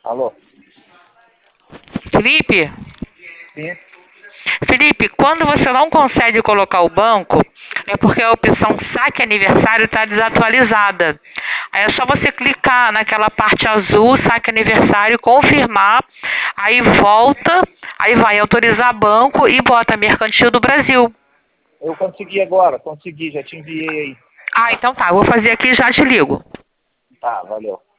Alô? Felipe? Sim? Felipe, quando você não consegue colocar o banco, é porque a opção saque aniversário está desatualizada. Aí é só você clicar naquela parte azul, saque aniversário, confirmar, aí volta, aí vai autorizar banco e bota Mercantil do Brasil. Eu consegui agora, consegui, já te enviei aí. Ah, então tá, eu vou fazer aqui e já te ligo. Tá, valeu.